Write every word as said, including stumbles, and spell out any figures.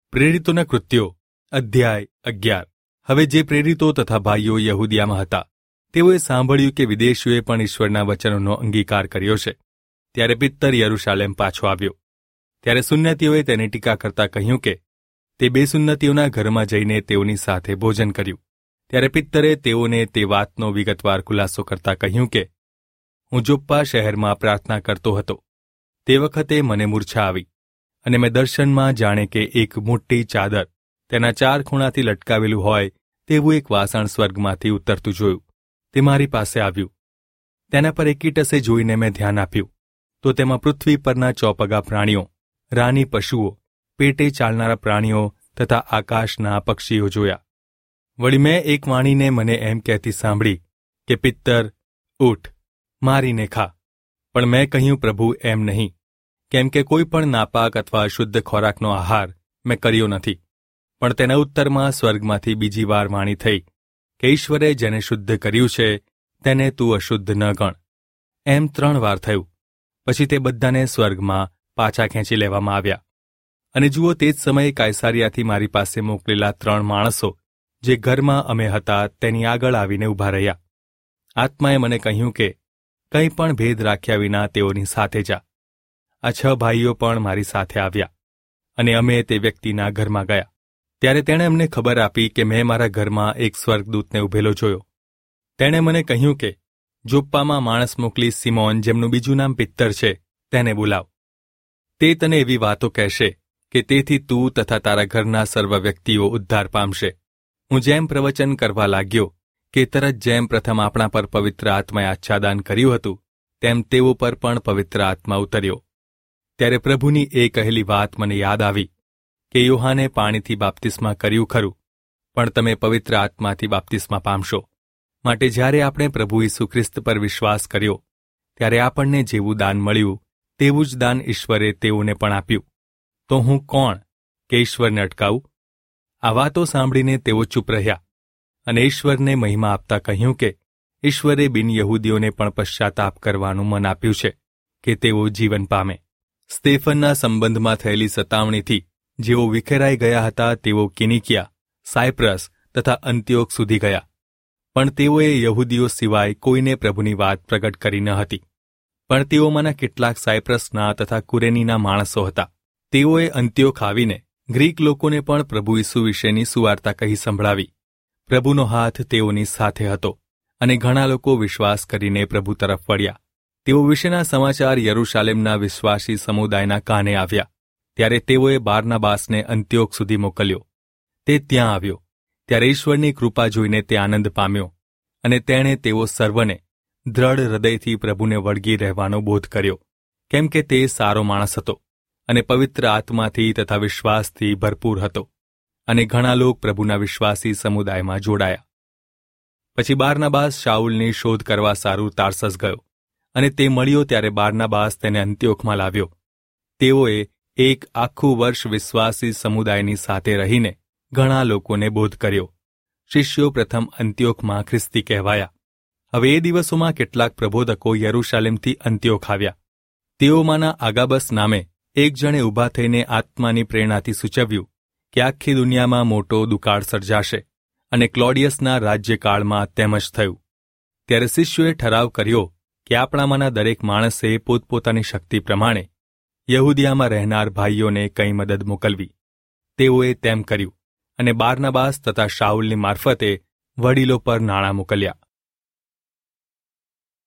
પ્રેરિતોના કૃત્યો અધ્યાય અગિયાર. હવે જે પ્રેરિતો તથા ભાઈઓ યહૂદિયામાં હતા તેઓએ સાંભળ્યું કે વિદેશીઓએ પણ ઈશ્વરના વચનોનો અંગીકાર કર્યો છે. ત્યારે પિત્તર યરૂશાલેમ પાછો આવ્યો. ત્યારે સુન્નતીઓએ તેને ટીકા કરતા કહ્યું કે તે બે સુન્નતીઓના ઘરમાં જઈને તેઓની સાથે ભોજન કર્યું. ત્યારે પિત્તરે તેઓને તે વાતનો વિગતવાર ખુલાસો કરતા કહ્યું કે હું જોપ્પા શહેરમાં પ્રાર્થના કરતો હતો. તે વખતે મને મૂર્છા આવી અને મેં દર્શનમાં જાણે કે એક મોટી ચાદર તેના ચાર ખૂણાથી લટકાવેલું હોય તેવું એક વાસણ સ્વર્ગમાંથી ઉતરતું જોયું. તે મારી પાસે આવ્યું. તેના પર એકીટસે જોઈને મેં ધ્યાન આપ્યું તો તેમાં પૃથ્વી પરના ચોપગા પ્રાણીઓ, રાની પશુઓ, પેટે ચાલનારા પ્રાણીઓ તથા આકાશના પક્ષીઓ જોયા. વળી મેં એક વાણીને મને એમ કહેતી સાંભળી કે પિત્તર, ઊઠ, મારીને ખા. પણ મેં કહ્યું, પ્રભુ, એમ નહીં, કેમ કે કોઈ પણ નાપાક અથવા અશુદ્ધ ખોરાકનો આહાર મેં કર્યો નથી. પણ તેના ઉત્તરમાં સ્વર્ગમાંથી બીજી વાર વાણી થઈ કે ઈશ્વરે જેને શુદ્ધ કર્યું છે તેને તું અશુદ્ધ ન ગણ. એમ ત્રણ વાર થયું. પછી તે બધાને સ્વર્ગમાં પાછા ખેંચી લેવામાં આવ્યા. અને જુઓ, તે જ સમયે કાયસારિયાથી મારી પાસે મોકલેલા ત્રણ માણસો જે ઘરમાં અમે હતા તેની આગળ આવીને ઊભા રહ્યા. આત્માએ મને કહ્યું કે કંઈ પણ ભેદ રાખ્યા વિના તેઓની સાથે જા. આ છ ભાઈઓ પણ મારી સાથે આવ્યા અને અમે તે વ્યક્તિના ઘરમાં ગયા. ત્યારે તેણે અમને ખબર આપી કે મેં મારા ઘરમાં એક સ્વર્ગદૂતને ઊભેલો જોયો. તેણે મને કહ્યું કે જોપ્પામાં માણસ મોકલી સિમોન, જેમનું બીજું નામ પિત્તર છે, તેને બોલાવ. તે તને એવી વાતો કહેશે કે તેથી તું તથા તારા ઘરના સર્વ વ્યક્તિઓ ઉદ્ધાર પામશે. હું જેમ પ્રવચન કરવા લાગ્યો કે તરત જેમ પ્રથમ આપણા પર પવિત્ર આત્માએ આચ્છાદન કર્યું હતું તેમ તેઓ પર પણ પવિત્ર આત્મા ઉતર્યો. ત્યારે પ્રભુની એ કહેલી વાત મને યાદ આવી કે યોહાને પાણીથી બાપ્તિસ્મા કર્યું ખરું, પણ તમે પવિત્ર આત્માથી બાપ્તિસ્મા પામશો. માટે જ્યારે આપણે પ્રભુ ઈસુ ખ્રિસ્ત પર વિશ્વાસ કર્યો ત્યારે આપણને જેવું દાન મળ્યું તેવું જ દાન ઈશ્વરે તેઓને પણ આપ્યું. તો હું કોણ કે ઈશ્વરને અટકાવું? આ વાતો સાંભળીને તેઓ ચૂપ રહ્યા અને ઈશ્વરને મહિમા આપતા કહ્યું કે ઈશ્વરે બિન યહૂદીઓને પણ પશ્ચાતાપ કરવાનું મન આપ્યું છે કે તેઓ જીવન પામે. સ્તેફનના સંબંધમાં થયેલી સતાવણીથી જેઓ વિખેરાઈ ગયા હતા તેઓ કિનિકિયા, સાયપ્રસ તથા અંત્યોક સુધી ગયા. પણ તેઓએ યહૂદીઓ સિવાય કોઈને પ્રભુની વાત પ્રગટ કરી ન હતી. પણ તેઓમાંના કેટલાક સાયપ્રસના તથા કુરેનીના માણસો હતા. તેઓએ અંત્યોક આવીને ગ્રીક લોકોને પણ પ્રભુ ઈસુ વિશેની સુવાર્તા કહી સંભળાવી. પ્રભુનો હાથ તેઓની સાથે હતો અને ઘણા લોકો વિશ્વાસ કરીને પ્રભુ તરફ વળ્યા. તેઓ વિશેના સમાચાર યરૂશાલેમના વિશ્વાસી સમુદાયના કાને આવ્યા. ત્યારે તેઓએ બારનાબાસને અંત્યોક સુધી મોકલ્યો. તે ત્યાં આવ્યો ત્યારે ઈશ્વરની કૃપા જોઈને તે આનંદ પામ્યો અને તેણે તેઓ સર્વને દ્રઢ હૃદયથી પ્રભુને વળગી રહેવાનો બોધ કર્યો, કેમ કે તે સારો માણસ હતો અને પવિત્ર આત્માથી તથા વિશ્વાસથી ભરપૂર હતો. અને ઘણા લોક પ્રભુના વિશ્વાસી સમુદાયમાં જોડાયા. પછી બારનાબાસ શાઉલની શોધ કરવા સારું તાર્સસ ગયો અને તે મળ્યો ત્યારે બારનાબાસ તેને અંત્યોકમાં લાવ્યો. તેઓએ એક આખું વર્ષ વિશ્વાસી સમુદાયની સાથે રહીને ઘણા લોકોને બોધ કર્યો. શિષ્યો પ્રથમ અંત્યોકમાં ખ્રિસ્તી કહેવાયા. હવે એ દિવસોમાં કેટલાક પ્રબોધકો યરૂશાલેમથી અંત્યોક આવ્યા. તેઓમાંના આગાબસ નામે એક જણે ઊભા થઈને આત્માની પ્રેરણાથી સૂચવ્યું કે આખી દુનિયામાં મોટો દુકાળ સર્જાશે અને ક્લોડિયસના રાજ્યકાળમાં તેમ જ થયું. ત્યારે શિષ્યોએ ઠરાવ કર્યો કે આપણામાંના દરેક માણસે પોતપોતાની શક્તિ પ્રમાણે યહૂદિયામાં રહેનાર ભાઈઓને કંઈ મદદ મોકલવી. તેઓએ તેમ કર્યું અને બારનાબાસ તથા શાઉલની મારફતે વડીલો પર નાણાં મોકલ્યા.